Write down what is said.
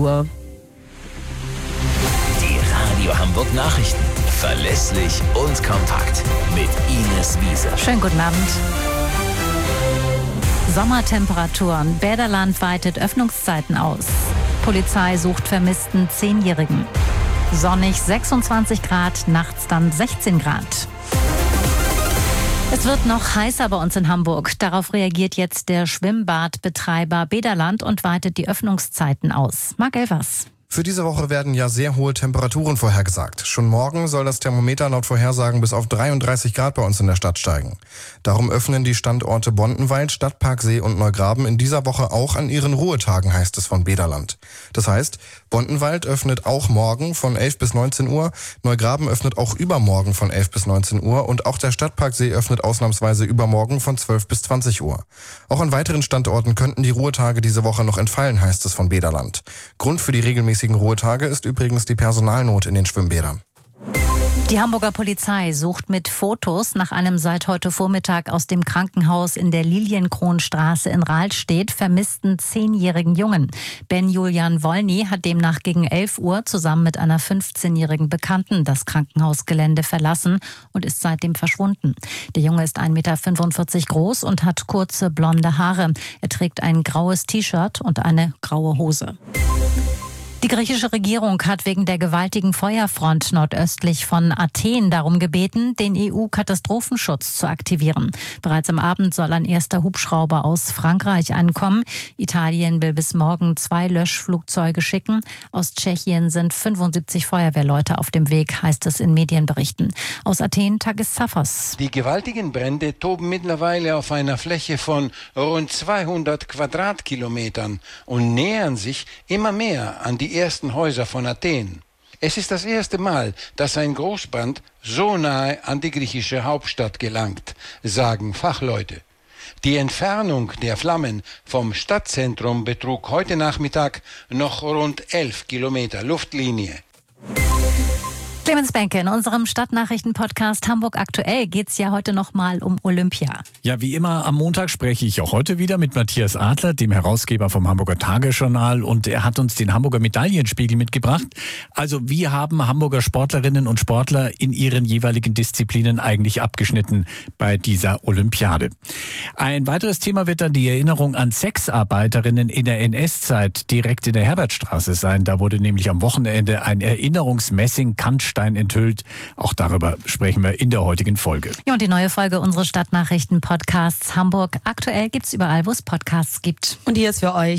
Uhr. Die Radio Hamburg Nachrichten. Verlässlich und kompakt. Mit Ines Wiese. Schönen guten Abend. Sommertemperaturen. Bäderland weitet Öffnungszeiten aus. Polizei sucht vermissten 10-Jährigen. Sonnig 26 Grad, nachts dann 16 Grad. Es wird noch heißer bei uns in Hamburg. Darauf reagiert jetzt der Schwimmbadbetreiber Bäderland und weitet die Öffnungszeiten aus. Marc Elvers. Für diese Woche werden ja sehr hohe Temperaturen vorhergesagt. Schon morgen soll das Thermometer laut Vorhersagen bis auf 33 Grad bei uns in der Stadt steigen. Darum öffnen die Standorte Bondenwald, Stadtparksee und Neugraben in dieser Woche auch an ihren Ruhetagen, heißt es von Bäderland. Das heißt, Bondenwald öffnet auch morgen von 11 bis 19 Uhr, Neugraben öffnet auch übermorgen von 11 bis 19 Uhr und auch der Stadtparksee öffnet ausnahmsweise übermorgen von 12 bis 20 Uhr. Auch an weiteren Standorten könnten die Ruhetage diese Woche noch entfallen, heißt es von Bäderland. Grund für die regelmäßigen Ruhetage ist übrigens die Personalnot in den Schwimmbädern. Die Hamburger Polizei sucht mit Fotos nach einem seit heute Vormittag aus dem Krankenhaus in der Lilienkronstraße in Rahlstedt vermissten 10-jährigen Jungen. Ben-Julian Wolny hat demnach gegen 11 Uhr zusammen mit einer 15-jährigen Bekannten das Krankenhausgelände verlassen und ist seitdem verschwunden. Der Junge ist 1,45 Meter groß und hat kurze blonde Haare. Er trägt ein graues T-Shirt und eine graue Hose. Die griechische Regierung hat wegen der gewaltigen Feuerfront nordöstlich von Athen darum gebeten, den EU-Katastrophenschutz zu aktivieren. Bereits am Abend soll ein erster Hubschrauber aus Frankreich ankommen. Italien will bis morgen 2 Löschflugzeuge schicken. Aus Tschechien sind 75 Feuerwehrleute auf dem Weg, heißt es in Medienberichten. Aus Athen, Takis Zaphos. Die gewaltigen Brände toben mittlerweile auf einer Fläche von rund 200 Quadratkilometern und nähern sich immer mehr an die ersten Häuser von Athen. Es ist das erste Mal, dass ein Großbrand so nahe an die griechische Hauptstadt gelangt, sagen Fachleute. Die Entfernung der Flammen vom Stadtzentrum betrug heute Nachmittag noch rund 11 Kilometer Luftlinie. Clemens Benke, in unserem Stadtnachrichten-Podcast Hamburg aktuell geht es ja heute nochmal um Olympia. Ja, wie immer am Montag spreche ich auch heute wieder mit Matthias Adler, dem Herausgeber vom Hamburger Tagesjournal, und er hat uns den Hamburger Medaillenspiegel mitgebracht. Also wie haben Hamburger Sportlerinnen und Sportler in ihren jeweiligen Disziplinen eigentlich abgeschnitten bei dieser Olympiade? Ein weiteres Thema wird dann die Erinnerung an Sexarbeiterinnen in der NS-Zeit direkt in der Herbertstraße sein. Da wurde nämlich am Wochenende ein Erinnerungsmessing-Kantstein enthüllt. Auch darüber sprechen wir in der heutigen Folge. Ja, und die neue Folge unseres Stadtnachrichten-Podcasts Hamburg aktuell gibt's überall, wo es Podcasts gibt. Und hier ist für euch